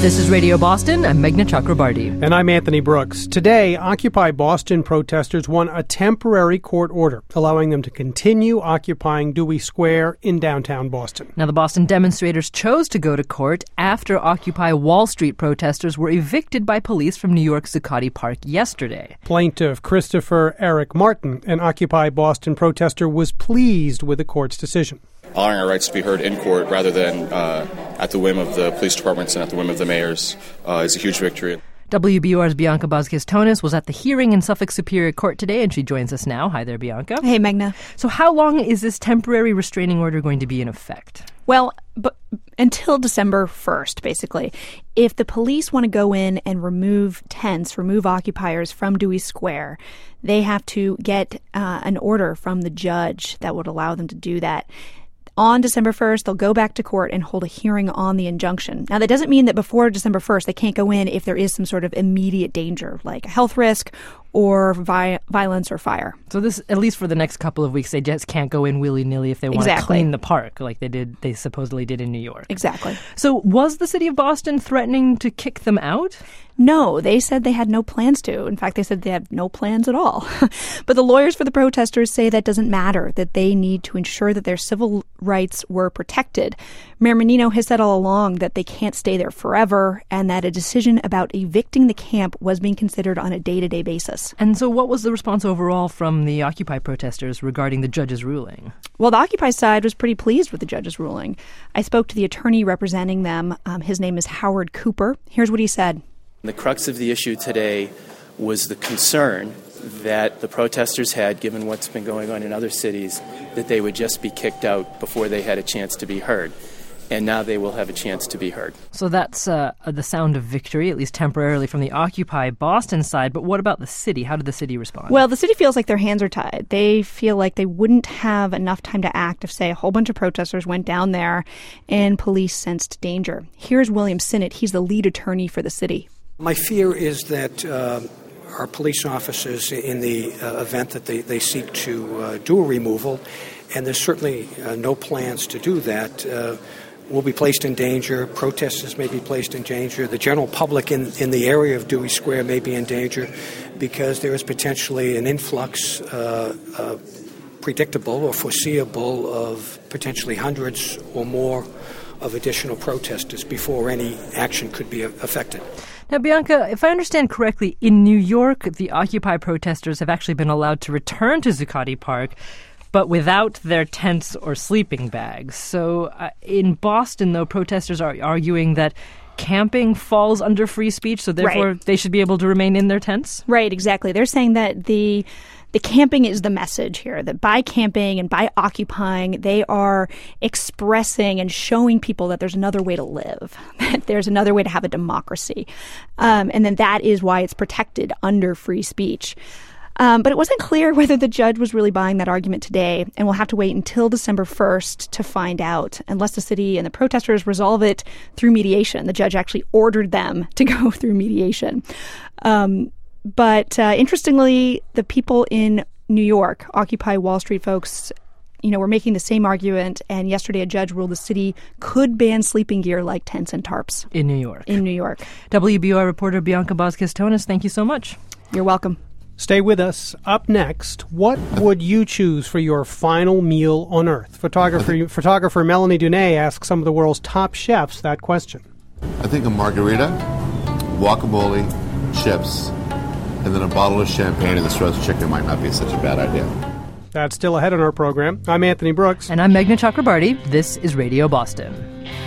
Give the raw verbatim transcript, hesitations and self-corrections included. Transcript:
This is Radio Boston. I'm Meghna Chakrabarti. And I'm Anthony Brooks. Today, Occupy Boston protesters won a temporary court order, allowing them to continue occupying Dewey Square in downtown Boston. Now, the Boston demonstrators chose to go to court after Occupy Wall Street protesters were evicted by police from New York's Zuccotti Park yesterday. Plaintiff Christopher Eric Martin, an Occupy Boston protester, was pleased with the court's decision. Allowing our rights to be heard in court rather than uh, at the whim of the police departments and at the whim of the mayors uh, is a huge victory. W B U R's Bianca Vazquez-Tonis was at the hearing in Suffolk Superior Court today, and she joins us now. Hi there, Bianca. Hey, Meghna. So how long is this temporary restraining order going to be in effect? Well, but until December first, basically. If the police want to go in and remove tents, remove occupiers from Dewey Square, they have to get uh, an order from the judge that would allow them to do that. On December first, they'll go back to court and hold a hearing on the injunction. Now, that doesn't mean that before December first, they can't go in if there is some sort of immediate danger, like a health risk or vi- violence or fire. So this, at least for the next couple of weeks, they just can't go in willy-nilly if they want Exactly. to clean the park like they did. They supposedly did in New York. Exactly. So was the city of Boston threatening to kick them out? No, they said they had no plans to. In fact, they said they had no plans at all. But the lawyers for the protesters say that doesn't matter, that they need to ensure that their civil rights were protected. Mayor Menino has said all along that they can't stay there forever and that a decision about evicting the camp was being considered on a day-to-day basis. And so what was the response overall from the Occupy protesters regarding the judge's ruling? Well, the Occupy side was pretty pleased with the judge's ruling. I spoke to the attorney representing them. Um, his name is Howard Cooper. Here's what he said. The crux of the issue today was the concern that the protesters had, given what's been going on in other cities, that they would just be kicked out before they had a chance to be heard. And now they will have a chance to be heard. So that's uh, the sound of victory, at least temporarily, from the Occupy Boston side. But what about the city? How did the city respond? Well, the city feels like their hands are tied. They feel like they wouldn't have enough time to act if, say, a whole bunch of protesters went down there and police sensed danger. Here's William Sinnott. He's the lead attorney for the city. My fear is that uh, our police officers, in the uh, event that they, they seek to uh, do a removal, and there's certainly uh, no plans to do that, uh, will be placed in danger. Protesters may be placed in danger. The general public in, in the area of Dewey Square may be in danger because there is potentially an influx, uh, uh, predictable or foreseeable, of potentially hundreds or more of additional protesters before any action could be affected. Now, Bianca, if I understand correctly, in New York, the Occupy protesters have actually been allowed to return to Zuccotti Park, but without their tents or sleeping bags. So uh, in Boston, though, protesters are arguing that camping falls under free speech, so therefore Right. they should be able to remain in their tents? Right, exactly. They're saying that the the camping is the message here, that by camping and by occupying, they are expressing and showing people that there's another way to live, that there's another way to have a democracy. Um, and then that is why it's protected under free speech. Um, but it wasn't clear whether the judge was really buying that argument today, and we'll have to wait until December first to find out, unless the city and the protesters resolve it through mediation. The judge actually ordered them to go through mediation. Um, but uh, interestingly, the people in New York, Occupy Wall Street folks, you know, were making the same argument, and yesterday a judge ruled the city could ban sleeping gear like tents and tarps. In New York. In New York. W B U R reporter Bianca Vazquez-Tonis, thank you so much. You're welcome. Stay with us. Up next, what would you choose for your final meal on Earth? Photographer photographer Melanie Dunay asks some of the world's top chefs that question. I think a margarita, guacamole, chips, and then a bottle of champagne and this roast chicken might not be such a bad idea. That's still ahead on our program. I'm Anthony Brooks. And I'm Meghna Chakrabarti. This is Radio Boston.